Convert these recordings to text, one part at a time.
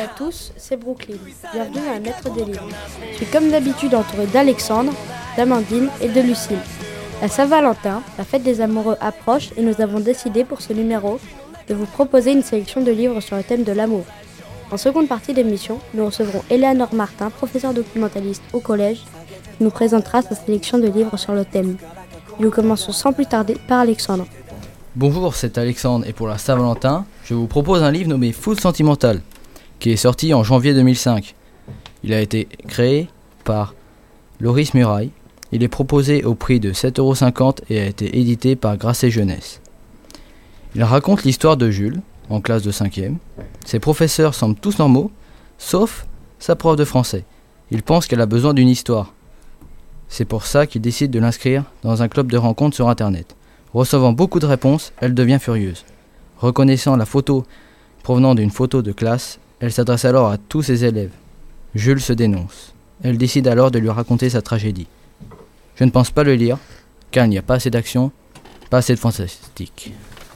tous, c'est Brooklyn. Bienvenue à Maître des livres. Je suis comme d'habitude entourée d'Alexandre, d'Amandine et de Lucille. La Saint-Valentin, la fête des amoureux approche et nous avons décidé pour ce numéro de vous proposer une sélection de livres sur le thème de l'amour. En seconde partie d'émission, nous recevrons Eleanor Martin, professeure documentaliste au collège, qui nous présentera sa sélection de livres sur le thème. Nous commençons sans plus tarder par Alexandre. Bonjour, c'est Alexandre et pour la Saint-Valentin, je vous propose un livre nommé Food Sentimental, qui est sorti en janvier 2005. Il a été créé par Loris Muraille. Il est proposé au prix de 7,50€ et a été édité par Grasset Jeunesse. Il raconte l'histoire de Jules, en classe de 5e. Ses professeurs semblent tous normaux, sauf sa prof de français. Il pense qu'elle a besoin d'une histoire. C'est pour ça qu'il décide de l'inscrire dans un club de rencontres sur internet. Recevant beaucoup de réponses, elle devient furieuse. Reconnaissant la photo provenant d'une photo de classe, elle s'adresse alors à tous ses élèves. Jules se dénonce. Elle décide alors de lui raconter sa tragédie. Je ne pense pas le lire, car il n'y a pas assez d'action, pas assez de fantastique.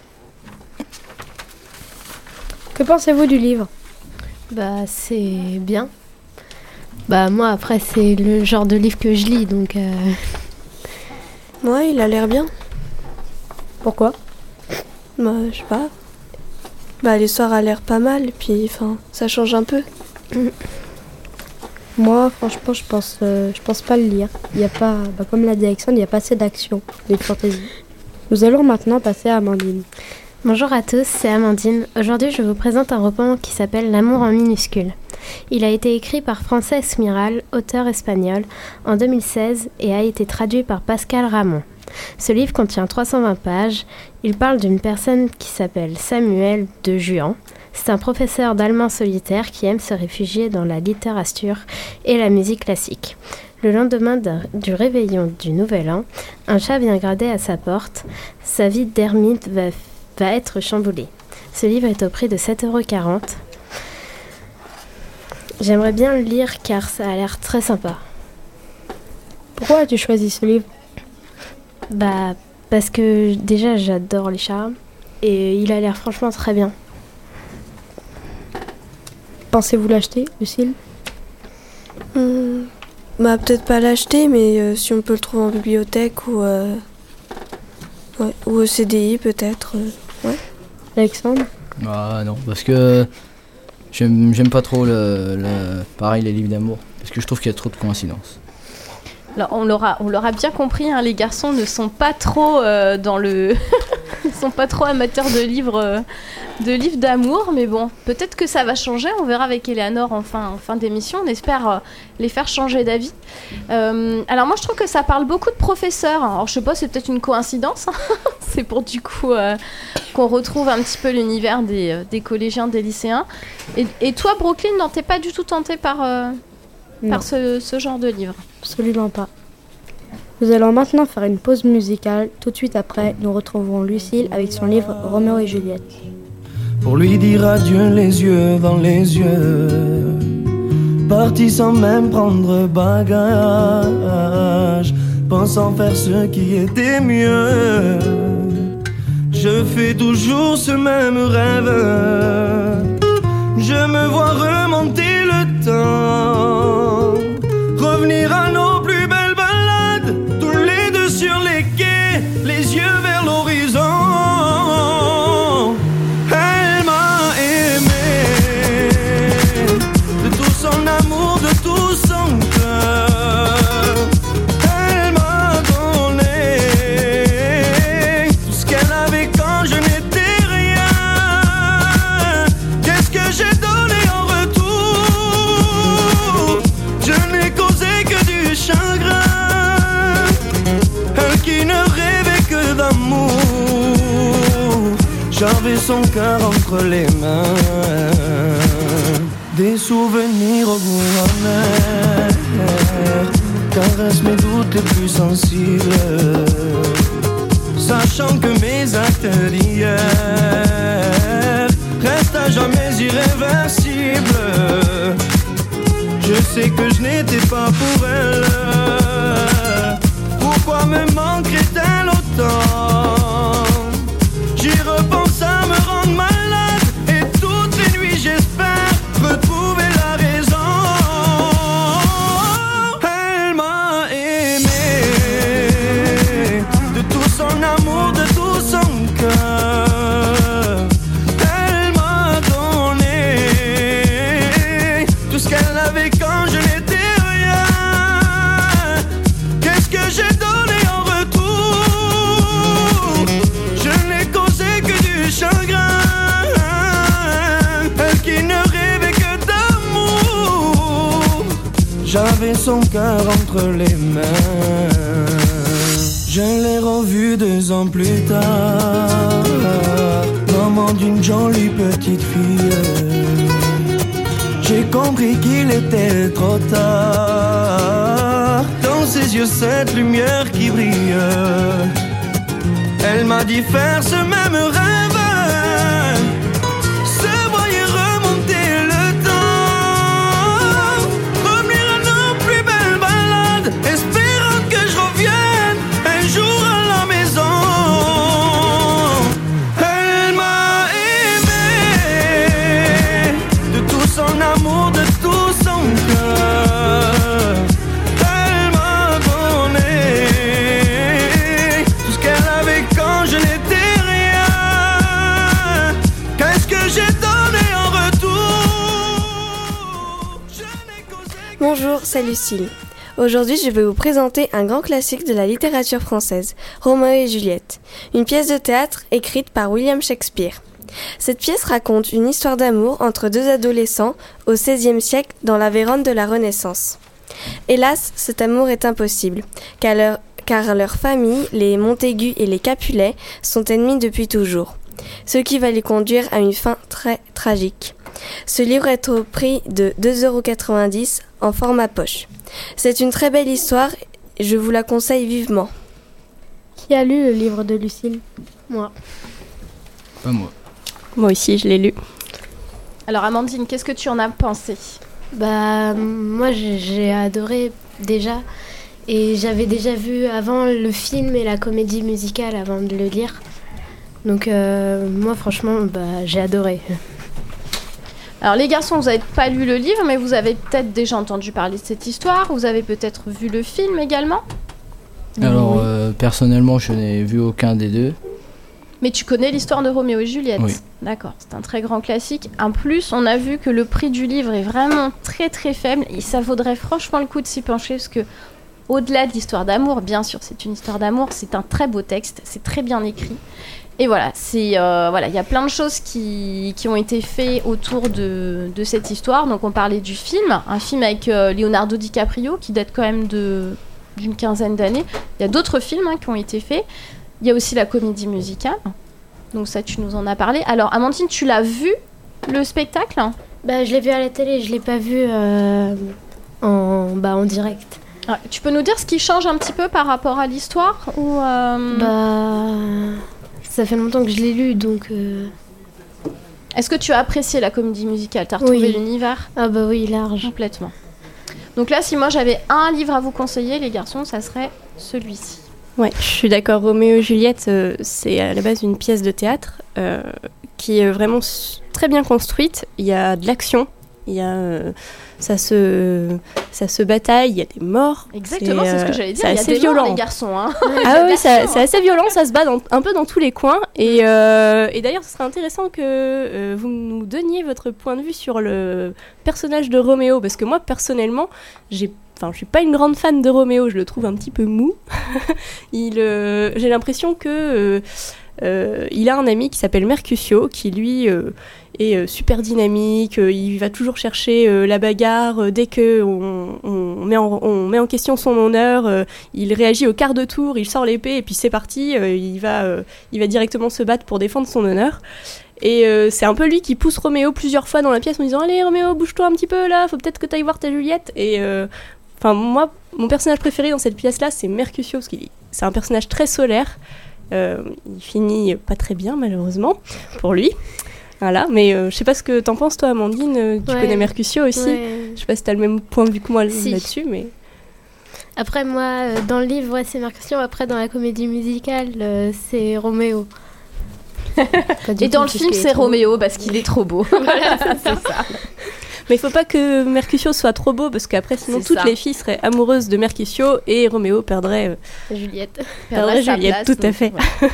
Que pensez-vous du livre ? C'est bien. Moi après c'est le genre de livre que je lis donc Ouais, il a l'air bien. Pourquoi ? Je sais pas. L'histoire a l'air pas mal, puis ça change un peu. Moi, franchement, je pense pas le lire. Il y a pas, comme l'a dit Alexandre, il n'y a pas assez d'action et de fantaisie. Nous allons maintenant passer à Amandine. Bonjour à tous, c'est Amandine. Aujourd'hui, je vous présente un roman qui s'appelle L'amour en minuscule. Il a été écrit par Frances Miral, auteur espagnol, en 2016 et a été traduit par Pascal Ramon. Ce livre contient 320 pages. Il parle d'une personne qui s'appelle Samuel de Juan. C'est un professeur d'allemand solitaire qui aime se réfugier dans la littérature et la musique classique. Le lendemain du réveillon du Nouvel An, un chat vient gratter à sa porte. Sa vie d'ermite va être chamboulée. Ce livre est au prix de 7,40€. J'aimerais bien le lire car ça a l'air très sympa. Pourquoi as-tu choisi ce livre ? Parce que déjà j'adore les chats et il a l'air franchement très bien. Pensez-vous l'acheter, Lucille ? Peut-être pas l'acheter, mais si on peut le trouver en bibliothèque ou au CDI peut-être. Ouais. Alexandre ? Non, parce que j'aime pas trop pareil les livres d'amour, parce que je trouve qu'il y a trop de coïncidences. Alors, on l'aura bien compris, hein, les garçons ne sont pas trop ils sont pas trop amateurs de livres d'amour, mais bon, peut-être que ça va changer. On verra avec Eleanor en fin d'émission. On espère les faire changer d'avis. Alors moi, je trouve que ça parle beaucoup de professeurs. Alors je sais pas, c'est peut-être une coïncidence. C'est pour du coup qu'on retrouve un petit peu l'univers des collégiens, des lycéens. Et toi, Brooklyn, non, t'es pas du tout tentée par ce genre de livre? Absolument pas. Nous allons maintenant faire une pause musicale. Tout de suite après, nous retrouverons Lucille avec son livre Roméo et Juliette. Pour lui dire adieu les yeux dans les yeux, parti sans même prendre bagage, pensant faire ce qui était mieux. Je fais toujours ce même rêve, je me vois remonter le temps, revenir à nos plus belles balades, tous les deux sur les quais, les yeux vers l'horizon. Elle m'a aimé de tout son amour, de tout son cœur. Elle m'a donné tout ce qu'elle avait quand je n'étais rien. Qu'est-ce que j'ai donné en retour? Je n'ai causé que du chagrin. Elle qui ne rêvait que d'amour, j'avais son cœur entre les mains. Des souvenirs au goût amer caressent mes doutes les plus sensibles, sachant que mes actes d'hier restent à jamais irréversibles. Je sais que je n'étais pas pour elle. Pourquoi me manquerait-elle autant? J'y repense à me rendre malade, et toutes les nuits j'espère retrouver j'avais son cœur entre les mains. Je l'ai revu 2 ans plus tard, maman d'une jolie petite fille. J'ai compris qu'il était trop tard. Dans ses yeux cette lumière qui brille. Elle m'a dit faire ce même rêve, se voyer remonter le temps, revenir à nos plus belles balades, espérant que je revienne un jour à la maison. Elle m'a aimé de tout son amour, de tout son cœur. Elle m'a donné tout ce qu'elle avait quand je n'étais rien. Qu'est-ce que j'ai donné en retour? Je n'ai causé. Bonjour, c'est Lucille. Aujourd'hui, je vais vous présenter un grand classique de la littérature française, Roméo et Juliette, une pièce de théâtre écrite par William Shakespeare. Cette pièce raconte une histoire d'amour entre 2 adolescents au XVIe siècle dans la Vérone de la Renaissance. Hélas, cet amour est impossible, car leur famille, les Montaigu et les Capulet, sont ennemis depuis toujours, ce qui va les conduire à une fin très tragique. Ce livre est au prix de 2,90 € en format poche. C'est une très belle histoire et je vous la conseille vivement. Qui a lu le livre de Lucille? Moi. Pas moi. Moi aussi, je l'ai lu. Alors Amandine, qu'est-ce que tu en as pensé? Bah, moi j'ai adoré déjà. Et j'avais déjà vu avant le film et la comédie musicale avant de le lire. Donc moi franchement, bah, j'ai adoré. Alors les garçons, vous n'avez pas lu le livre, mais vous avez peut-être déjà entendu parler de cette histoire. Vous avez peut-être vu le film également. Alors, personnellement, je n'ai vu aucun des deux. Mais tu connais l'histoire de Roméo et Juliette. Oui. D'accord, c'est un très grand classique. En plus, on a vu que le prix du livre est vraiment très très faible. Et ça vaudrait franchement le coup de s'y pencher parce que, au-delà de l'histoire d'amour, bien sûr, c'est une histoire d'amour, c'est un très beau texte, c'est très bien écrit. Et voilà, il y a plein de choses qui ont été faites autour de cette histoire. Donc on parlait du film, un film avec Leonardo DiCaprio qui date quand même d'une quinzaine d'années. Il y a d'autres films qui ont été faits. Il y a aussi la comédie musicale. Donc ça, tu nous en as parlé. Alors Amandine, tu l'as vu, le spectacle? Bah, je l'ai vu à la télé, je l'ai pas vu en direct. Ah, tu peux nous dire ce qui change un petit peu par rapport à l'histoire ou Bah, ça fait longtemps que je l'ai lu, donc... Est-ce que tu as apprécié la comédie musicale? T'as retrouvé Oui. l'univers? Ah bah oui, large. Complètement. Donc là, si moi j'avais un livre à vous conseiller, les garçons, ça serait celui-ci. Ouais, je suis d'accord. Roméo et Juliette, c'est à la base une pièce de théâtre qui est vraiment très bien construite. Il y a de l'action, il y a ça se bataille, il y a des morts. Exactement, c'est ce que j'allais dire. Il y a assez des violent. morts, les garçons. Hein. Ah oui, c'est assez violent, ça se bat un peu dans tous les coins. Et d'ailleurs, ce serait intéressant que vous nous donniez votre point de vue sur le personnage de Roméo, parce que moi, personnellement, je suis pas une grande fan de Roméo, je le trouve un petit peu mou. J'ai l'impression que il a un ami qui s'appelle Mercutio, qui lui est super dynamique, il va toujours chercher la bagarre dès qu'on met en question son honneur, il réagit au quart de tour, il sort l'épée et puis c'est parti, il va directement se battre pour défendre son honneur. Et c'est un peu lui qui pousse Roméo plusieurs fois dans la pièce en disant « Allez Roméo, bouge-toi un petit peu là, faut peut-être que t'ailles voir ta Juliette ». Et moi, mon personnage préféré dans cette pièce-là, c'est Mercutio, parce que c'est un personnage très solaire. Il finit pas très bien, malheureusement, pour lui. Voilà, mais je sais pas ce que t'en penses, toi, Amandine. Tu connais Mercutio aussi. Ouais. Je sais pas si t'as le même point de vue que moi Si. là-dessus, mais... Après, moi, dans le livre, c'est Mercutio. Après, dans la comédie musicale, c'est Roméo. Et dans le film, c'est Roméo parce qu'il est trop beau. Voilà, c'est ça. Mais il faut pas que Mercutio soit trop beau, parce qu'après, sinon, C'est toutes ça. les filles seraient amoureuses de Mercutio et Roméo perdrait Juliette. Sa Juliette, place, tout à donc, fait. ouais.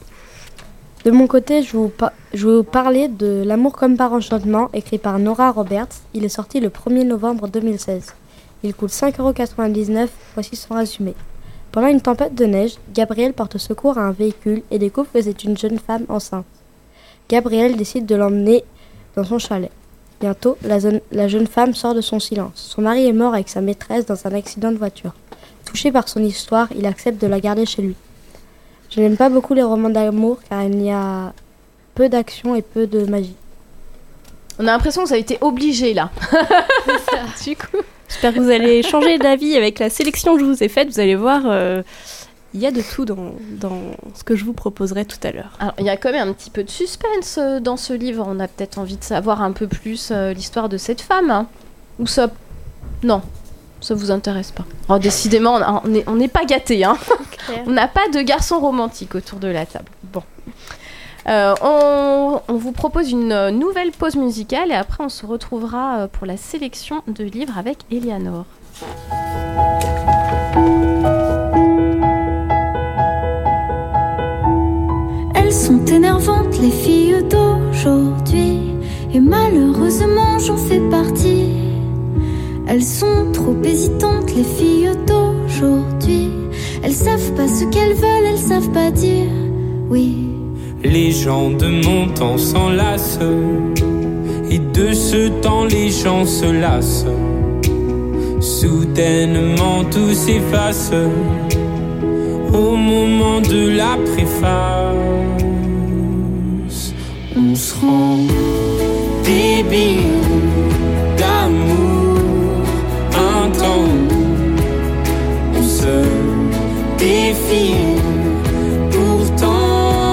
De mon côté, je vais vous parler de L'amour comme par enchantement, écrit par Nora Roberts. Il est sorti le 1er novembre 2016. Il coûte 5,99 €, voici son résumé. Pendant une tempête de neige, Gabriel porte secours à un véhicule et découvre que c'est une jeune femme enceinte. Gabriel décide de l'emmener dans son chalet. Bientôt, la jeune femme sort de son silence. Son mari est mort avec sa maîtresse dans un accident de voiture. Touché par son histoire, il accepte de la garder chez lui. Je n'aime pas beaucoup les romans d'amour car il y a peu d'action et peu de magie. On a l'impression que vous avez été obligés là. Du coup. J'espère que vous allez changer d'avis avec la sélection que je vous ai faite. Vous allez voir, il y a de tout dans ce que je vous proposerai tout à l'heure. Alors, il y a quand même un petit peu de suspense dans ce livre. On a peut-être envie de savoir un peu plus l'histoire de cette femme. Hein. Ou ça... Non, ça vous intéresse pas. Alors, décidément, on n'est pas gâtés. Hein. On n'a pas de garçon romantique autour de la table. Bon. On vous propose une nouvelle pause musicale et après on se retrouvera pour la sélection de livres avec Eleanor. Elles sont énervantes les filles d'aujourd'hui et malheureusement j'en fais partie. Elles sont trop hésitantes les filles d'aujourd'hui. Elles savent pas ce qu'elles veulent, elles savent pas dire oui. Les gens de mon temps s'enlacent et de ce temps les gens se lassent. Soudainement tout s'efface au moment de la préface. On se rend débile d'amour un temps. On se défile pourtant.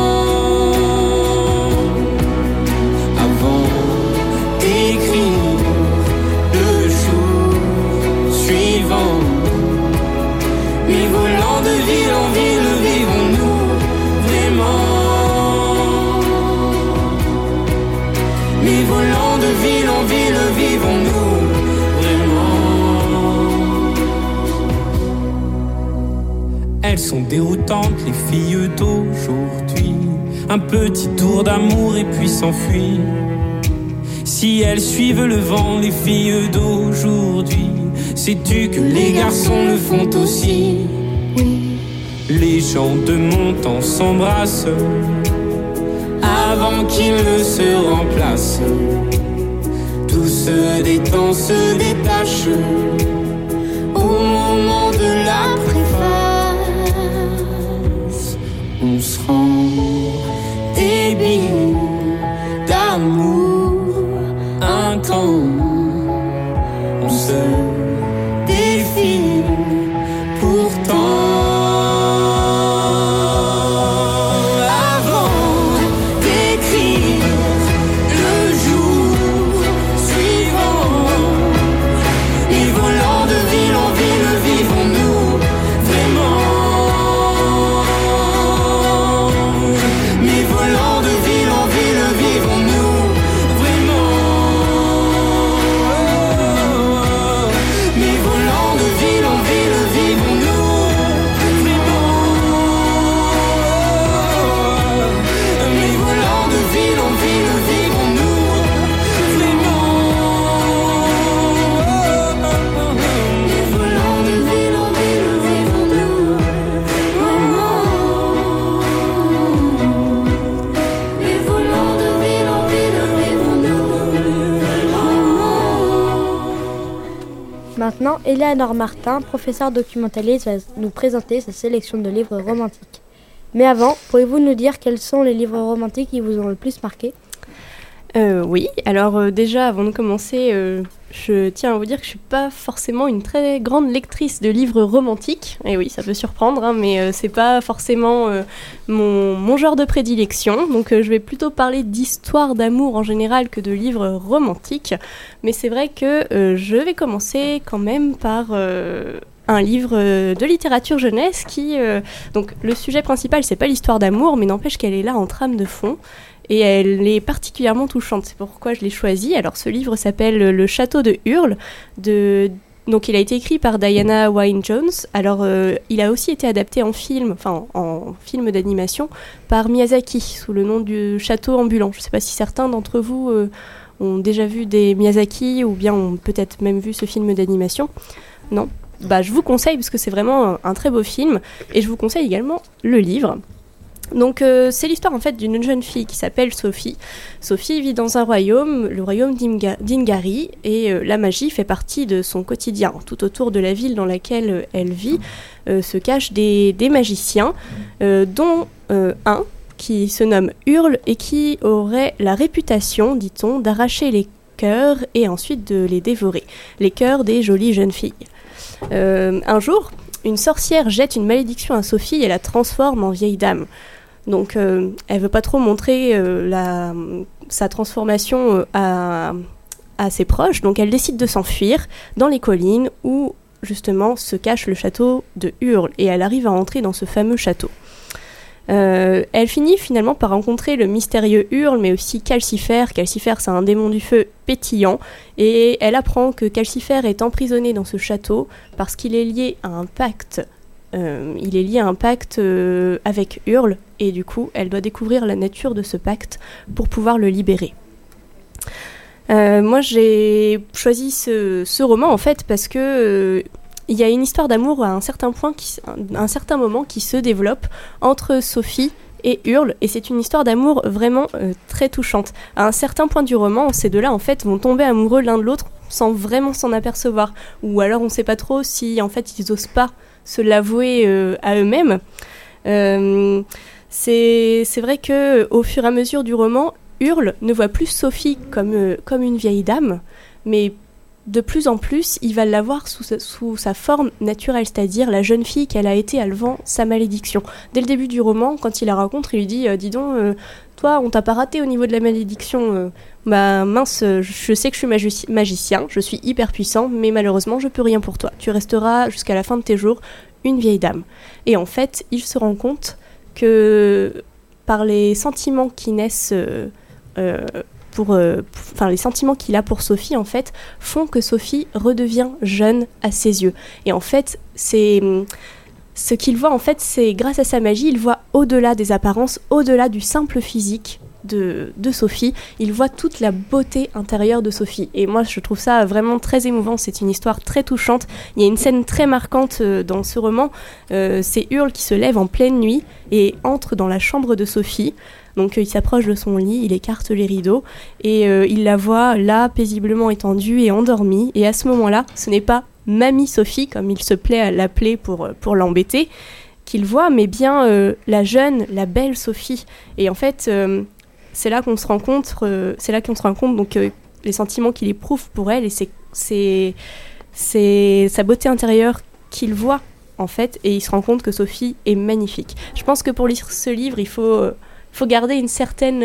Elles sont déroutantes, les filles d'aujourd'hui. Un petit tour d'amour et puis s'enfuir. Si elles suivent le vent, les filles d'aujourd'hui, sais-tu que les garçons le font aussi? Oui. Les gens de mon temps s'embrassent avant qu'ils ne se remplacent. Tout se détend, se détache au moment de la préface. On se rend débile d'amour un temps. On se défile pourtant. Maintenant, Eleanor Martin, professeure documentaliste, va nous présenter sa sélection de livres romantiques. Mais avant, pourriez-vous nous dire quels sont les livres romantiques qui vous ont le plus marqué ? Oui, alors déjà, avant de commencer, je tiens à vous dire que je ne suis pas forcément une très grande lectrice de livres romantiques. Et oui, ça peut surprendre, hein, mais c'est pas forcément mon genre de prédilection. Donc je vais plutôt parler d'histoires d'amour en général que de livres romantiques. Mais c'est vrai que je vais commencer quand même par un livre de littérature jeunesse qui... donc le sujet principal, c'est pas l'histoire d'amour, mais n'empêche qu'elle est là en trame de fond. Et elle est particulièrement touchante, c'est pourquoi je l'ai choisi. Alors ce livre s'appelle Le Château de Hurle, donc il a été écrit par Diana Wynne-Jones. Alors il a aussi été adapté en film d'animation par Miyazaki, sous le nom du Château ambulant. Je ne sais pas si certains d'entre vous ont déjà vu des Miyazaki ou bien ont peut-être même vu ce film d'animation. Non ? Je vous conseille parce que c'est vraiment un très beau film et je vous conseille également le livre. Donc c'est l'histoire en fait d'une jeune fille qui s'appelle Sophie. Sophie vit dans un royaume, le royaume d'Ingari, et la magie fait partie de son quotidien. Tout autour de la ville dans laquelle elle vit se cachent des magiciens, dont un qui se nomme Hurle et qui aurait la réputation, dit-on, d'arracher les cœurs et ensuite de les dévorer, les cœurs des jolies jeunes filles. Un jour, une sorcière jette une malédiction à Sophie et la transforme en vieille dame. Donc elle veut pas trop montrer sa transformation à ses proches, donc elle décide de s'enfuir dans les collines où justement se cache le château de Hurle, et elle arrive à entrer dans ce fameux château. Elle finit finalement par rencontrer le mystérieux Hurle, mais aussi Calcifer. Calcifer, c'est un démon du feu pétillant, et elle apprend que Calcifer est emprisonné dans ce château parce qu'il est lié à un pacte. Avec Hurle, et du coup, elle doit découvrir la nature de ce pacte pour pouvoir le libérer. Moi, j'ai choisi ce roman en fait parce que il y a une histoire d'amour à un certain moment qui se développe entre Sophie et Hurle, et c'est une histoire d'amour vraiment très touchante. À un certain point du roman, ces deux-là en fait vont tomber amoureux l'un de l'autre sans vraiment s'en apercevoir, ou alors on sait pas trop si en fait ils osent pas se l'avouer à eux-mêmes. C'est vrai que au fur et à mesure du roman, Hurle ne voit plus Sophie comme une vieille dame, mais de plus en plus, il va la voir sous sa forme naturelle, c'est-à-dire la jeune fille qu'elle a été avant sa malédiction. Dès le début du roman, quand il la rencontre, il lui dit « Dis donc, toi, on t'a pas raté au niveau de la malédiction. Bah mince, je sais que je suis magicien, je suis hyper puissant, mais malheureusement, je peux rien pour toi. Tu resteras jusqu'à la fin de tes jours une vieille dame. » Et en fait, il se rend compte que par les sentiments qui naissent... les sentiments qu'il a pour Sophie en fait font que Sophie redevient jeune à ses yeux, et en fait c'est ce qu'il voit en fait, c'est grâce à sa magie, il voit au-delà des apparences, au-delà du simple physique de Sophie, il voit toute la beauté intérieure de Sophie, et moi je trouve ça vraiment très émouvant. C'est une histoire très touchante. Il y a une scène très marquante dans ce roman, c'est Hurle qui se lève en pleine nuit et entre dans la chambre de Sophie. Donc il s'approche de son lit, il écarte les rideaux et il la voit là paisiblement étendue et endormie, et à ce moment-là, ce n'est pas Mamie Sophie comme il se plaît à l'appeler pour l'embêter qu'il voit, mais bien la jeune, la belle Sophie. Et en fait, c'est là qu'on se rend compte donc les sentiments qu'il éprouve pour elle, et c'est sa beauté intérieure qu'il voit en fait, et il se rend compte que Sophie est magnifique. Je pense que pour lire ce livre, il faut garder une certaine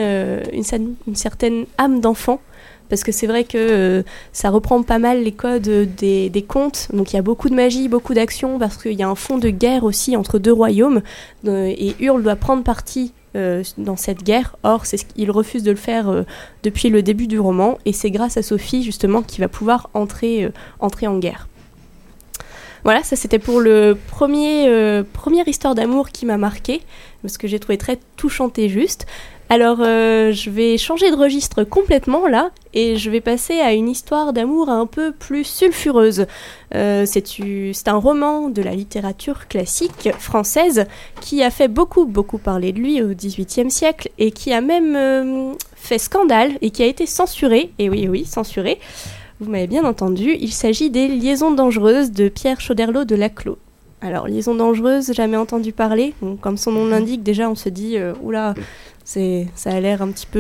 âme d'enfant, parce que c'est vrai que ça reprend pas mal les codes des contes. Donc il y a beaucoup de magie, beaucoup d'action, parce qu'il y a un fond de guerre aussi entre deux royaumes, et Hurle doit prendre parti dans cette guerre. Or, il refuse de le faire depuis le début du roman, et c'est grâce à Sophie justement qu'il va pouvoir entrer en guerre. Voilà, ça c'était pour le première histoire d'amour qui m'a marquée, parce que j'ai trouvé très touchante et juste. Alors je vais changer de registre complètement là, et je vais passer à une histoire d'amour un peu plus sulfureuse. C'est un roman de la littérature classique française qui a fait beaucoup parler de lui au XVIIIe siècle, et qui a même fait scandale et qui a été censuré, et oui, censuré. Vous m'avez bien entendu, il s'agit des Liaisons dangereuses de Pierre Choderlos de Laclos. Alors, Liaisons dangereuses, jamais entendu parler. Donc, comme son nom l'indique, déjà on se dit, oula, ça a l'air un petit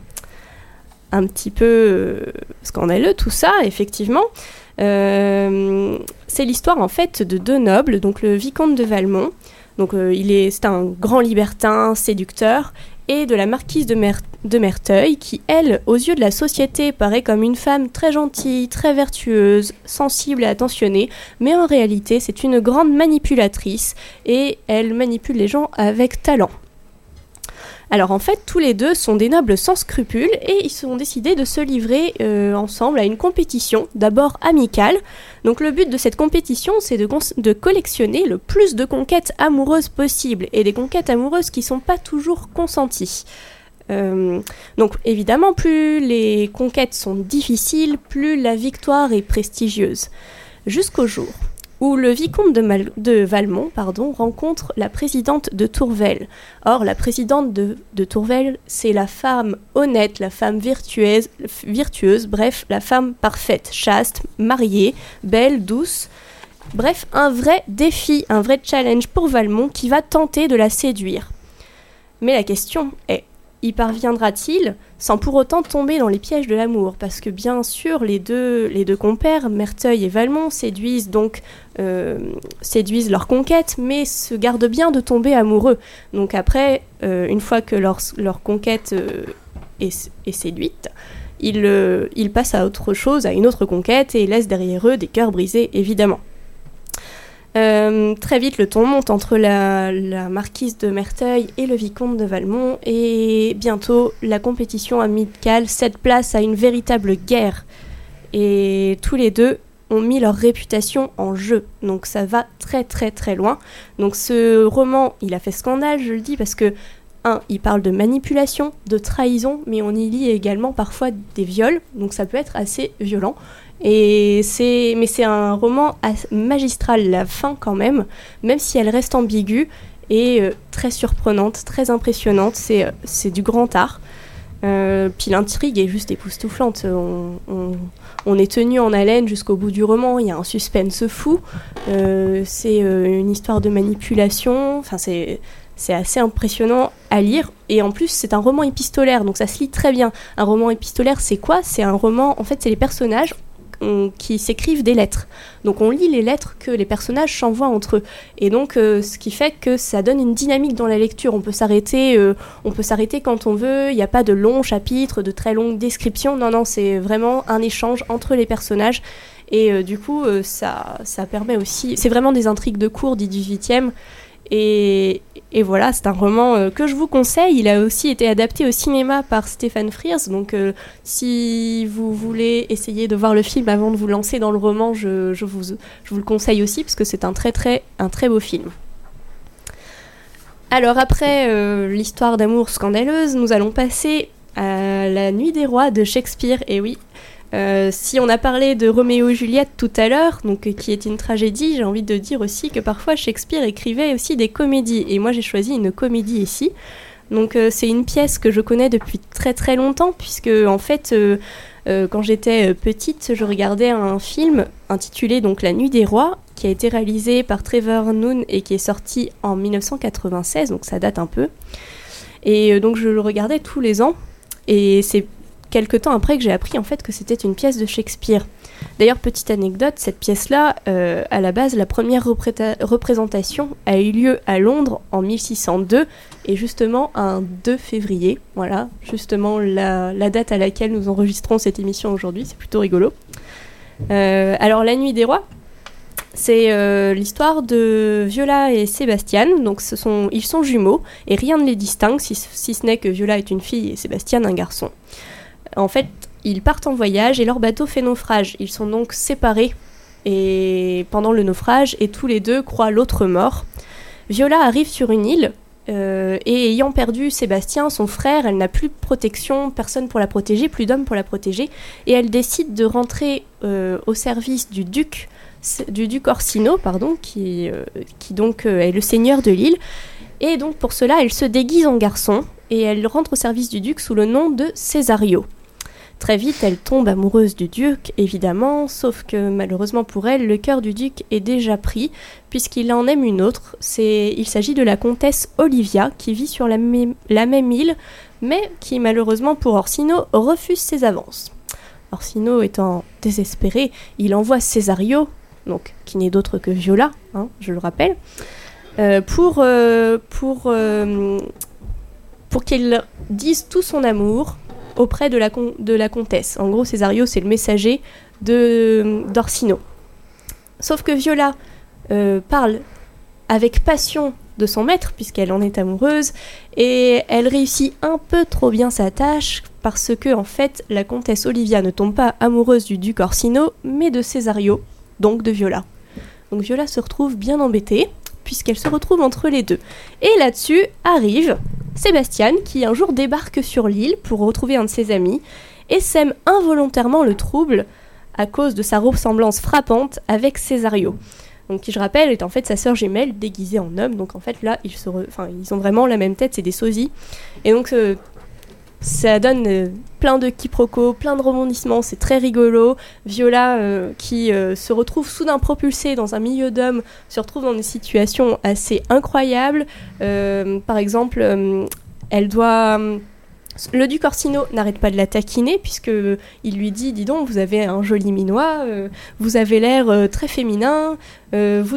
peu scandaleux tout ça, effectivement. C'est l'histoire en fait de deux nobles, donc le vicomte de Valmont, donc c'est un grand libertin, séducteur, et de la marquise de Merteuil, qui, elle, aux yeux de la société, paraît comme une femme très gentille, très vertueuse, sensible et attentionnée, mais en réalité, c'est une grande manipulatrice, et elle manipule les gens avec talent. Alors en fait, tous les deux sont des nobles sans scrupules, et ils se sont décidés de se livrer ensemble à une compétition, d'abord amicale. Donc le but de cette compétition, c'est de collectionner le plus de conquêtes amoureuses possible, et des conquêtes amoureuses qui ne sont pas toujours consenties. Donc évidemment, plus les conquêtes sont difficiles, plus la victoire est prestigieuse. Jusqu'au jour où le vicomte de Valmont rencontre la présidente de Tourvel. Or, la présidente de Tourvel, c'est la femme honnête, la femme virtueuse, bref, la femme parfaite, chaste, mariée, belle, douce. Bref, un vrai défi, un vrai challenge pour Valmont qui va tenter de la séduire. Mais la question est, y parviendra-t-il sans pour autant tomber dans les pièges de l'amour? Parce que bien sûr, les deux compères, Merteuil et Valmont, séduisent leur conquête, mais se gardent bien de tomber amoureux. Donc après, une fois que leur conquête est séduite, ils passent à autre chose, à une autre conquête, et laissent derrière eux des cœurs brisés, évidemment. Très vite, le ton monte entre la marquise de Merteuil et le vicomte de Valmont, et bientôt, la compétition amicale cède place à une véritable guerre. Et tous les deux ont mis leur réputation en jeu, donc ça va très très très loin. Donc ce roman, il a fait scandale, je le dis, parce que il parle de manipulation, de trahison, mais on y lit également parfois des viols, donc ça peut être assez violent. Mais c'est un roman magistral, la fin quand même si elle reste ambiguë, et très surprenante, très impressionnante, c'est du grand art. Puis l'intrigue est juste époustouflante, on est tenu en haleine jusqu'au bout du roman, il y a un suspense fou, c'est une histoire de manipulation, enfin c'est assez impressionnant à lire, et en plus c'est un roman épistolaire, donc ça se lit très bien. Un roman épistolaire, c'est quoi? C'est un roman, en fait c'est les personnages qui s'écrivent des lettres. Donc on lit les lettres que les personnages s'envoient entre eux. Et donc ce qui fait que ça donne une dynamique dans la lecture. On peut s'arrêter quand on veut, il n'y a pas de longs chapitres, de très longues descriptions. Non, c'est vraiment un échange entre les personnages. Et du coup, ça permet aussi... C'est vraiment des intrigues de cour du 18e. Et voilà, c'est un roman que je vous conseille. Il a aussi été adapté au cinéma par Stephen Frears. Donc si vous voulez essayer de voir le film avant de vous lancer dans le roman, je vous le conseille aussi, parce que c'est un très beau film. Alors après l'histoire d'amour scandaleuse, nous allons passer à La Nuit des Rois de Shakespeare. Et oui, si on a parlé de Roméo et Juliette tout à l'heure, donc qui est une tragédie, j'ai envie de dire aussi que parfois Shakespeare écrivait aussi des comédies, et moi j'ai choisi une comédie ici. Donc c'est une pièce que je connais depuis très très longtemps, puisque en fait quand j'étais petite, je regardais un film intitulé donc La Nuit des Rois, qui a été réalisé par Trevor Noone et qui est sorti en 1996, donc ça date un peu. Et donc je le regardais tous les ans, et c'est quelque temps après que j'ai appris en fait que c'était une pièce de Shakespeare. D'ailleurs, petite anecdote, cette pièce-là, à la base, la première représentation a eu lieu à Londres en 1602, et justement un 2 février, voilà, justement la date à laquelle nous enregistrons cette émission aujourd'hui, c'est plutôt rigolo. Alors, La Nuit des Rois, c'est l'histoire de Viola et Sébastien, donc ils sont jumeaux, et rien ne les distingue, si ce n'est que Viola est une fille et Sébastien un garçon. En fait, ils partent en voyage et leur bateau fait naufrage. Ils sont donc séparés pendant le naufrage, et tous les deux croient l'autre mort. Viola arrive sur une île et ayant perdu Sébastien, son frère, elle n'a plus de protection, personne pour la protéger, plus d'hommes pour la protéger, et elle décide de rentrer au service du duc Orsino, qui donc est le seigneur de l'île. Et donc pour cela, elle se déguise en garçon et elle rentre au service du duc sous le nom de Césario. Très vite, elle tombe amoureuse du duc, évidemment, sauf que malheureusement pour elle, le cœur du duc est déjà pris, puisqu'il en aime une autre. Il s'agit de la comtesse Olivia, qui vit sur la même île, mais qui malheureusement pour Orsino refuse ses avances. Orsino étant désespéré, il envoie Césario, donc qui n'est d'autre que Viola, je le rappelle, pour qu'il dise tout son amour auprès de la comtesse. En gros, Césario, c'est le messager d'Orsino. Sauf que Viola parle avec passion de son maître, puisqu'elle en est amoureuse, et elle réussit un peu trop bien sa tâche, parce que, en fait, la comtesse Olivia ne tombe pas amoureuse du duc Orsino, mais de Césario, donc de Viola. Donc Viola se retrouve bien embêtée, puisqu'elle se retrouve entre les deux. Et là-dessus arrive Sébastien, qui un jour débarque sur l'île pour retrouver un de ses amis, et sème involontairement le trouble à cause de sa ressemblance frappante avec Césario. donc qui je rappelle est en fait sa sœur jumelle déguisée en homme. Donc en fait là ils ont vraiment la même tête, c'est des sosies. Et donc ça donne plein de quiproquos, plein de rebondissements, c'est très rigolo. Viola, qui se retrouve soudain propulsée dans un milieu d'hommes, se retrouve dans des situations assez incroyables. Par exemple, elle doit... Le duc Orsino n'arrête pas de la taquiner, puisqu'il lui dit « Dis donc, vous avez un joli minois, vous avez l'air très féminin, vous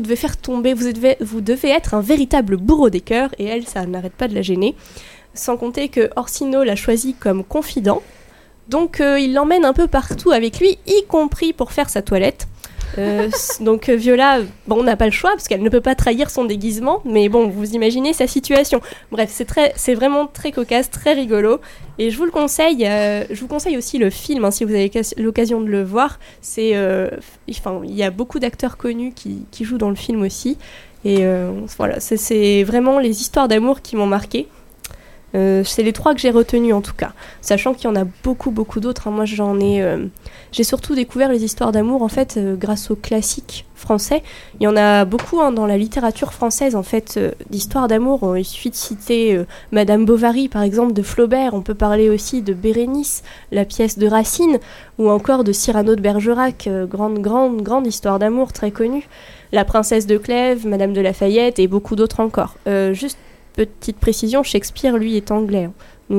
devez être un véritable bourreau des cœurs. » Et elle, ça n'arrête pas de la gêner. Sans compter que Orsino l'a choisi comme confident. Donc il l'emmène un peu partout avec lui, y compris pour faire sa toilette. Donc Viola, on n'a pas le choix parce qu'elle ne peut pas trahir son déguisement, mais bon, vous imaginez sa situation. Bref, c'est vraiment très cocasse, très rigolo, et je vous le conseille. Je vous conseille aussi le film, si vous avez l'occasion de le voir. Il y a beaucoup d'acteurs connus qui jouent dans le film aussi, et voilà, c'est vraiment les histoires d'amour qui m'ont marqué. C'est les 3 que j'ai retenus en tout cas, sachant qu'il y en a beaucoup d'autres. Moi j'ai surtout découvert les histoires d'amour en fait grâce aux classiques français. Il y en a beaucoup dans la littérature française en fait, d'histoires d'amour. Il suffit de citer Madame Bovary par exemple de Flaubert. On peut parler aussi de Bérénice, la pièce de Racine, ou encore de Cyrano de Bergerac, grande histoire d'amour très connue. La princesse de Clèves, Madame de Lafayette et beaucoup d'autres encore. Juste petite précision, Shakespeare, lui, est anglais. Nous,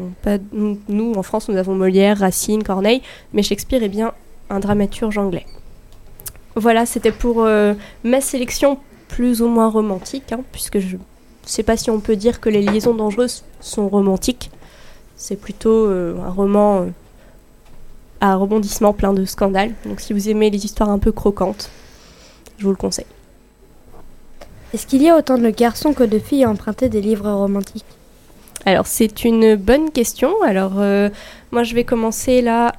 en France, nous avons Molière, Racine, Corneille, mais Shakespeare est bien un dramaturge anglais. Voilà, c'était pour ma sélection plus ou moins romantique, puisque je ne sais pas si on peut dire que Les Liaisons dangereuses sont romantiques. C'est plutôt un roman à rebondissement plein de scandales. Donc si vous aimez les histoires un peu croquantes, je vous le conseille. Est-ce qu'il y a autant de garçons que de filles à emprunter des livres romantiques ? Alors, c'est une bonne question. Alors, moi, je vais commencer là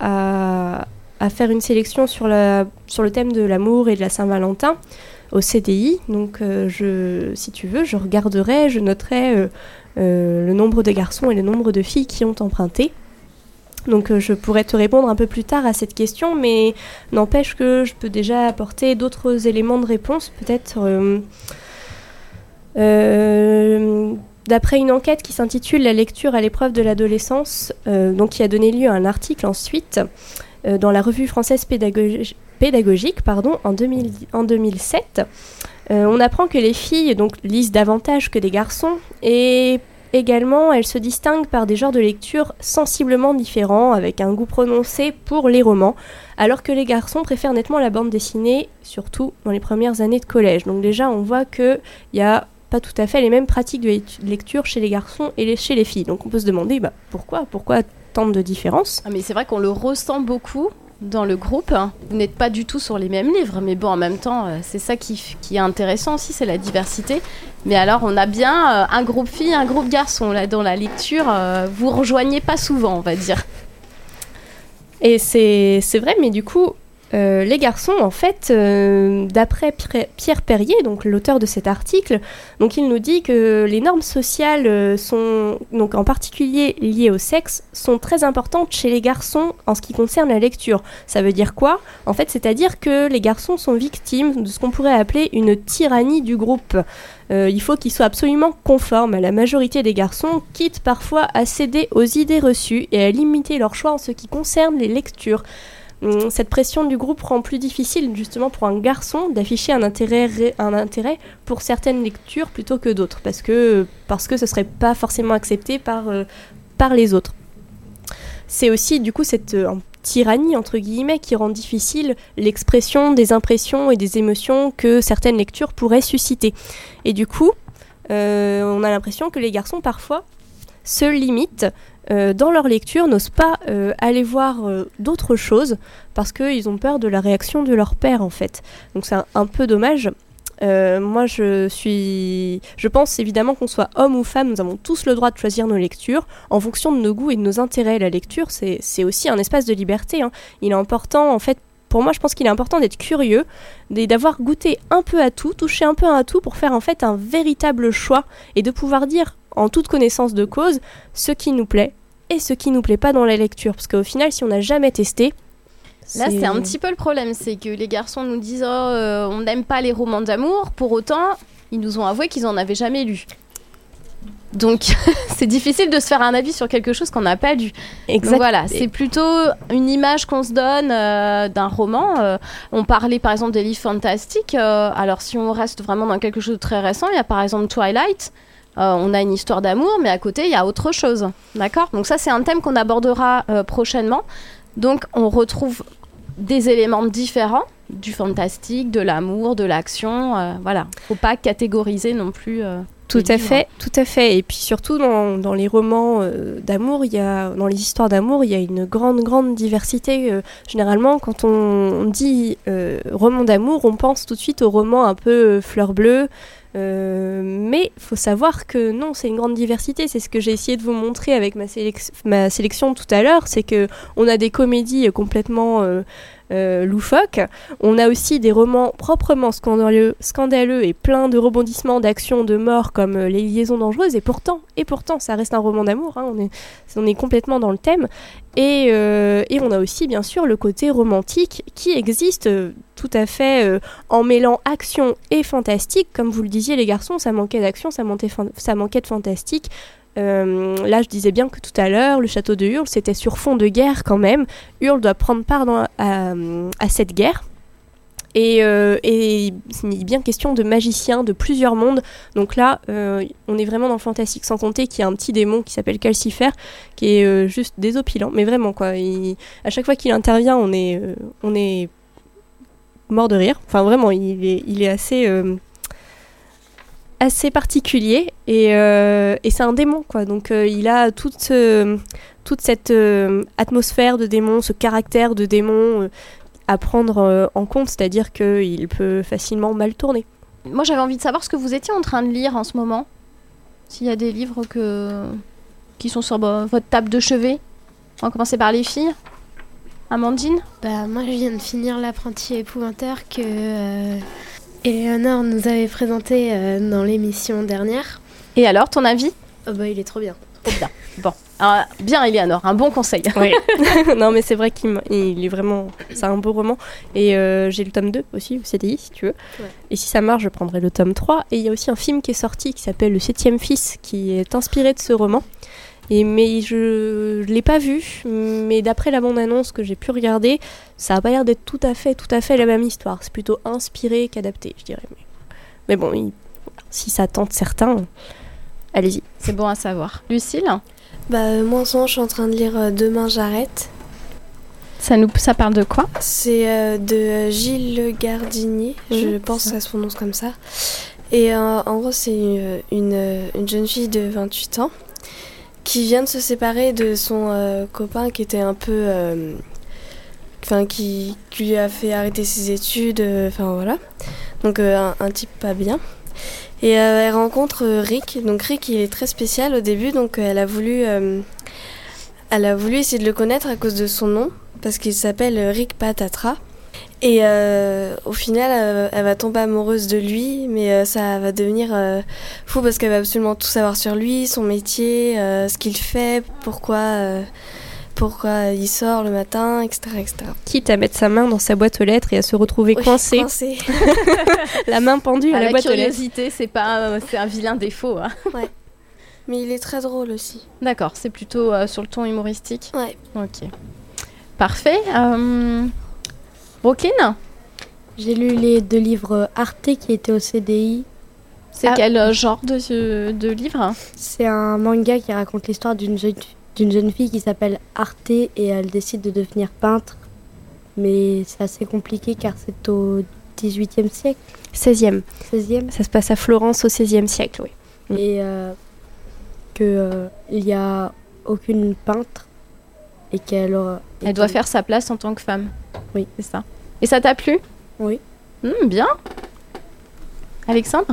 à faire une sélection sur le thème de l'amour et de la Saint-Valentin au CDI. Donc, si tu veux, je noterai le nombre de garçons et le nombre de filles qui ont emprunté. Donc, je pourrais te répondre un peu plus tard à cette question, mais n'empêche que je peux déjà apporter d'autres éléments de réponse, peut-être... d'après une enquête qui s'intitule « La lecture à l'épreuve de l'adolescence », donc qui a donné lieu à un article ensuite dans la revue française pédagogique en 2007, on apprend que les filles lisent davantage que des garçons, et également elles se distinguent par des genres de lecture sensiblement différents, avec un goût prononcé pour les romans, alors que les garçons préfèrent nettement la bande dessinée, surtout dans les premières années de collège. Donc déjà on voit qu'il y a pas tout à fait les mêmes pratiques de lecture chez les garçons et chez les filles. Donc on peut se demander pourquoi tant de différences. Mais c'est vrai qu'on le ressent beaucoup dans le groupe. Vous n'êtes pas du tout sur les mêmes livres, mais bon, en même temps, c'est ça qui est intéressant aussi, c'est la diversité. Mais alors, on a bien un groupe filles, un groupe garçons. Là, dans la lecture, vous rejoignez pas souvent, on va dire. Et c'est vrai, mais du coup... les garçons, en fait, d'après Pierre Perrier, donc l'auteur de cet article, donc il nous dit que les normes sociales sont, donc en particulier liées au sexe, sont très importantes chez les garçons en ce qui concerne la lecture. Ça veut dire quoi ? En fait, c'est-à-dire que les garçons sont victimes de ce qu'on pourrait appeler une tyrannie du groupe. Il faut qu'ils soient absolument conformes à la majorité des garçons, quitte parfois à céder aux idées reçues et à limiter leur choix en ce qui concerne les lectures. Cette pression du groupe rend plus difficile justement pour un garçon d'afficher un intérêt pour certaines lectures plutôt que d'autres, parce que ce serait pas forcément accepté par les autres. C'est aussi du coup cette tyrannie entre guillemets qui rend difficile l'expression des impressions et des émotions que certaines lectures pourraient susciter. Et du coup, on a l'impression que les garçons parfois se limitent dans leur lecture, n'osent pas aller voir d'autres choses parce qu'ils ont peur de la réaction de leur père en fait. Donc c'est un peu dommage. Moi je pense évidemment qu'on soit homme ou femme, nous avons tous le droit de choisir nos lectures en fonction de nos goûts et de nos intérêts. La lecture c'est aussi un espace de liberté, Il est important en fait. Pour moi, je pense qu'il est important d'être curieux, d'avoir goûté un peu à tout, touché un peu à tout pour faire en fait un véritable choix et de pouvoir dire en toute connaissance de cause ce qui nous plaît et ce qui nous plaît pas dans la lecture. Parce qu'au final, si on n'a jamais testé, Là, c'est un petit peu le problème, c'est que les garçons nous disent on n'aime pas les romans d'amour, pour autant, ils nous ont avoué qu'ils en avaient jamais lu. Donc, c'est difficile de se faire un avis sur quelque chose qu'on n'a pas lu. Exact. Donc voilà, c'est plutôt une image qu'on se donne d'un roman. On parlait par exemple des livres fantastiques. Alors, si on reste vraiment dans quelque chose de très récent, il y a par exemple Twilight. On a une histoire d'amour, mais à côté, il y a autre chose. D'accord ? Donc ça, c'est un thème qu'on abordera prochainement. Donc, on retrouve des éléments différents du fantastique, de l'amour, de l'action. Voilà, faut pas catégoriser non plus. Tout à fait. Et puis surtout dans les romans d'amour, dans les histoires d'amour, il y a une grande diversité. Généralement, quand on dit roman d'amour, on pense tout de suite au roman un peu fleur bleue. Mais il faut savoir que non, c'est une grande diversité. C'est ce que j'ai essayé de vous montrer avec ma sélection tout à l'heure. C'est qu'on a des comédies complètement loufoques. On a aussi des romans proprement scandaleux et plein de rebondissements, d'actions, de morts comme Les liaisons dangereuses. Et pourtant, ça reste un roman d'amour. Hein. On est complètement dans le thème. Et on a aussi, bien sûr, le côté romantique qui existe tout à fait en mêlant action et fantastique. Comme vous le disiez, les garçons, ça manquait d'action, ça manquait de fantastique. Là, je disais bien que tout à l'heure, le château de Hurle, c'était sur fond de guerre quand même. Hurle doit prendre part à cette guerre. Et c'est bien question de magiciens de plusieurs mondes. Donc là, on est vraiment dans le fantastique, sans compter qu'il y a un petit démon qui s'appelle Calcifer, qui est juste désopilant. Mais vraiment, quoi. À chaque fois qu'il intervient, on est mort de rire. Enfin, vraiment, il est assez particulier. Et c'est un démon, quoi. Donc, il a toute cette atmosphère de démon, ce caractère de démon à prendre en compte, c'est-à-dire qu'il peut facilement mal tourner. Moi, j'avais envie de savoir ce que vous étiez en train de lire en ce moment. S'il y a des livres qui sont sur votre table de chevet. On va commencer par les filles. Amandine ? Moi, je viens de finir L'apprenti épouvanteur que Éléonore nous avait présenté dans l'émission dernière. Et alors, ton avis ? Il est trop bien. Trop bien. Bon. Alors, bien, Éléonore, un bon conseil. Oui. Non, mais c'est vrai qu'il est vraiment... C'est un beau roman. Et j'ai le tome 2 aussi, au CDI, si tu veux. Ouais. Et si ça marche, je prendrai le tome 3. Et il y a aussi un film qui est sorti qui s'appelle Le 7e fils, qui est inspiré de ce roman. Mais je ne l'ai pas vu. Mais d'après la bande-annonce que j'ai pu regarder, ça n'a pas l'air d'être tout à fait la même histoire. C'est plutôt inspiré qu'adapté, je dirais. Mais bon, si ça tente certains, allez-y. C'est bon à savoir. Lucille ? Moi en ce moment je suis en train de lire Demain j'arrête. Ça parle de quoi ? C'est de Gilles Le Gardinier, je pense que ça se prononce comme ça. Et en gros c'est une jeune fille de 28 ans qui vient de se séparer de son copain qui était un peu... qui lui a fait arrêter ses études, voilà. Donc un type pas bien. Et elle rencontre Rick. Donc Rick, il est très spécial au début, donc elle a voulu essayer de le connaître à cause de son nom, parce qu'il s'appelle Rick Patatra. Et au final, elle va tomber amoureuse de lui, mais ça va devenir fou parce qu'elle va absolument tout savoir sur lui, son métier, ce qu'il fait, pourquoi il sort le matin, etc., etc. Quitte à mettre sa main dans sa boîte aux lettres et à se retrouver coincée. La main pendue à la boîte aux lettres. La curiosité, c'est un vilain défaut. Hein. Ouais. Mais il est très drôle aussi. D'accord, c'est plutôt sur le ton humoristique. Ouais. Ok. Parfait. Brooklyn ? J'ai lu les 2 livres Arte qui étaient au CDI. C'est quel genre de livre ? C'est un manga qui raconte l'histoire d'une jeune fille qui s'appelle Arte et elle décide de devenir peintre. Mais c'est assez compliqué car c'est au XVIIIe siècle. 16e. Ça se passe à Florence au XVIe siècle, oui. Et qu'il n'y a aucune peintre et qu'elle Elle doit faire sa place en tant que femme. Oui. C'est ça. Et ça t'a plu ? Oui. Bien. Alexandre ?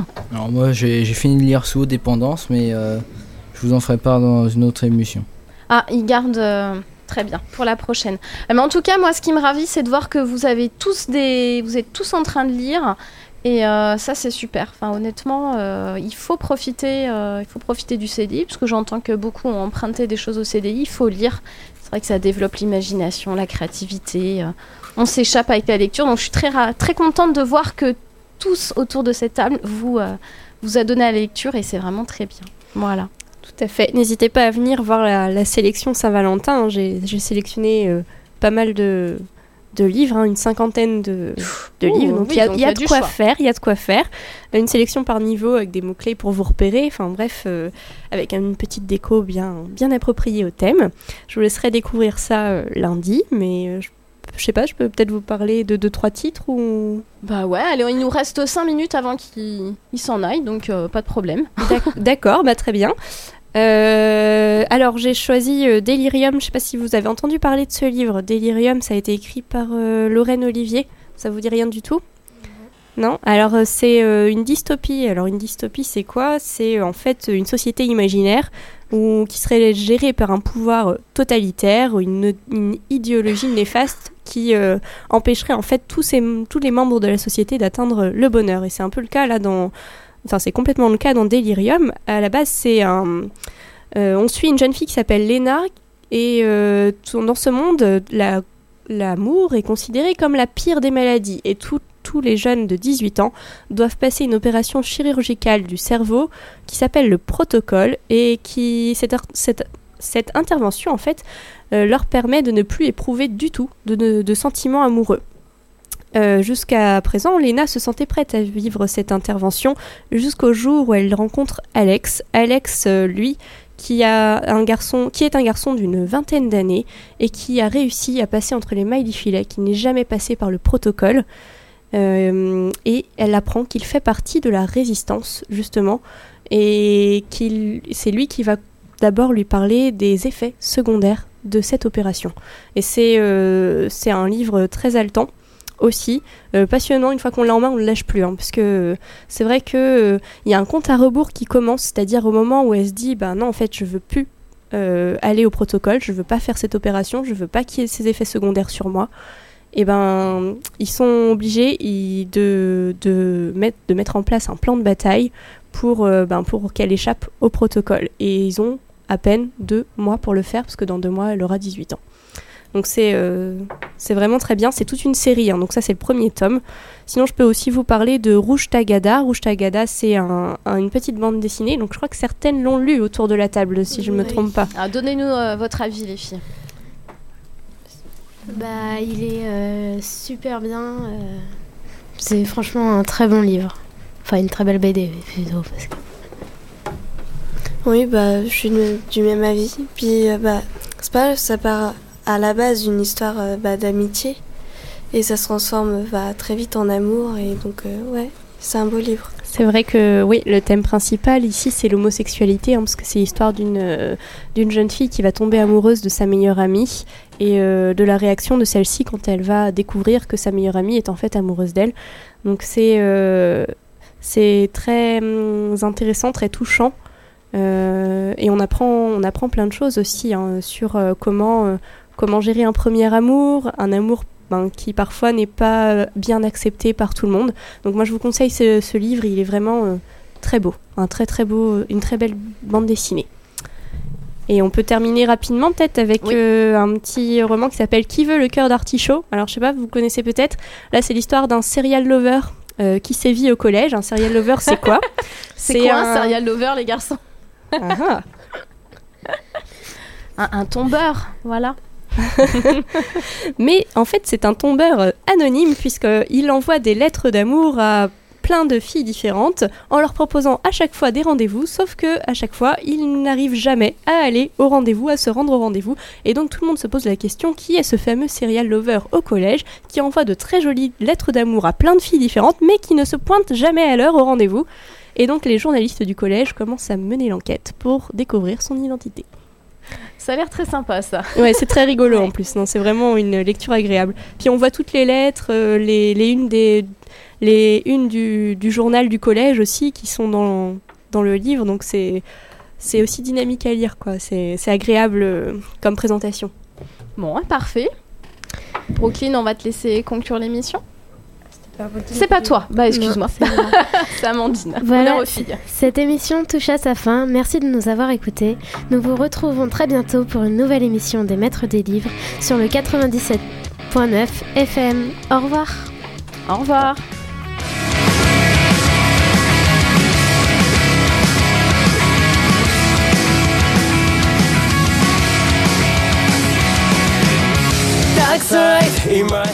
Alors moi, j'ai fini de lire Sous Dépendance, mais je vous en ferai part dans une autre émission. Ah, il garde... Très bien, pour la prochaine. Mais en tout cas, moi, ce qui me ravit, c'est de voir que vous êtes tous en train de lire. Et ça, c'est super. Enfin, honnêtement, il faut profiter du CDI, parce que j'entends que beaucoup ont emprunté des choses au CDI. Il faut lire, C'est vrai que ça développe l'imagination, la créativité. On s'échappe avec la lecture. Donc je suis très contente de voir que tous autour de cette table vous a donné à la lecture et c'est vraiment très bien. Voilà. Tout à fait. N'hésitez pas à venir voir la sélection Saint-Valentin. Hein. J'ai sélectionné pas mal de livres, une cinquantaine de livres. Donc il y a de quoi faire. Il y a de quoi faire. Une sélection par niveau avec des mots-clés pour vous repérer. Enfin bref, avec une petite déco bien appropriée au thème. Je vous laisserai découvrir ça lundi, mais je sais pas, je peux peut-être vous parler de 2-3 titres ou... Bah ouais, allez, il nous reste 5 minutes avant qu'il s'en aille, donc pas de problème. D'accord, bah très bien. Alors j'ai choisi Delirium, je sais pas si vous avez entendu parler de ce livre. Delirium, ça a été écrit par Lorraine Olivier, ça vous dit rien du tout ? Non ? Alors c'est une dystopie. Alors une dystopie c'est quoi ? C'est en fait une société imaginaire qui serait gérée par un pouvoir totalitaire, une idéologie néfaste qui empêcherait en fait tous les membres de la société d'atteindre le bonheur. Et c'est un peu le cas là c'est complètement le cas dans Delirium. À la base, on suit une jeune fille qui s'appelle Lena et dans ce monde, l'amour est considéré comme la pire des maladies et tous les jeunes de 18 ans doivent passer une opération chirurgicale du cerveau qui s'appelle le protocole et cette intervention en fait leur permet de ne plus éprouver du tout de sentiments amoureux. Jusqu'à présent, Lena se sentait prête à vivre cette intervention jusqu'au jour où elle rencontre Alex. Alex, lui, qui est un garçon d'une 20aine d'années et qui a réussi à passer entre les mailles du filet, qui n'est jamais passé par le protocole. Et elle apprend qu'il fait partie de la résistance, justement, et c'est lui qui va d'abord lui parler des effets secondaires de cette opération. Et c'est un livre très haletant. Aussi passionnant. Une fois qu'on l'a en main, on ne le lâche plus, parce que c'est vrai qu'il y a un compte à rebours qui commence, c'est-à-dire au moment où elle se dit non, en fait je veux plus aller au protocole, je veux pas faire cette opération, je veux pas qu'il y ait ces effets secondaires sur moi. Et ils sont obligés de mettre en place un plan de bataille pour qu'elle échappe au protocole, et ils ont à peine 2 mois pour le faire, parce que dans 2 mois elle aura 18 ans. Donc c'est vraiment très bien, c'est toute une série, donc ça c'est le premier tome. Sinon je peux aussi vous parler de Rouge Tagada. Rouge Tagada c'est une petite bande dessinée, donc je crois que certaines l'ont lu autour de la table si je ne me trompe pas. Alors, donnez-nous votre avis les filles. Il est super bien, c'est franchement un très bon livre, enfin une très belle BD plutôt parce que... Oui, je suis du même avis, puis c'est pas, ça part à la base d'une histoire d'amitié et ça se transforme très vite en amour et donc c'est un beau livre. C'est vrai que oui, le thème principal ici c'est l'homosexualité, parce que c'est l'histoire d'une jeune fille qui va tomber amoureuse de sa meilleure amie et de la réaction de celle-ci quand elle va découvrir que sa meilleure amie est en fait amoureuse d'elle. Donc c'est très intéressant, très touchant. Et on apprend plein de choses aussi sur comment gérer un premier amour, un amour qui parfois n'est pas bien accepté par tout le monde. Donc moi je vous conseille ce livre, il est vraiment très beau, un très très beau, une très belle bande dessinée. Et on peut terminer rapidement peut-être avec un petit roman qui s'appelle Qui veut le cœur d'artichaut. Alors je sais pas, vous connaissez peut-être. Là c'est l'histoire d'un serial lover qui sévit au collège. Un serial lover c'est quoi? C'est quoi un serial lover les garçons? Un tombeur, voilà. Mais en fait c'est un tombeur anonyme puisqu'il envoie des lettres d'amour à plein de filles différentes en leur proposant à chaque fois des rendez-vous, sauf que à chaque fois il n'arrive jamais à aller au rendez-vous, à se rendre au rendez-vous, et donc tout le monde se pose la question: qui est ce fameux serial lover au collège qui envoie de très jolies lettres d'amour à plein de filles différentes mais qui ne se pointe jamais à l'heure au rendez-vous? Et donc les journalistes du collège commencent à mener l'enquête pour découvrir son identité. Ça a l'air très sympa ça. Ouais, c'est très rigolo en plus, non, c'est vraiment une lecture agréable. Puis on voit toutes les lettres, les unes du journal du collège aussi qui sont dans le livre, donc c'est aussi dynamique à lire, quoi. C'est agréable comme présentation. Bon, parfait. Brooklyn, on va te laisser conclure l'émission. C'est pas toi. Bah, excuse-moi. Non, c'est Amandine. Voilà, Honneur aux filles. cette émission touche à sa fin. Merci de nous avoir écoutés. Nous vous retrouvons très bientôt pour une nouvelle émission des Maîtres des Livres sur le 97.9 FM. Au revoir. Au revoir. That's right in my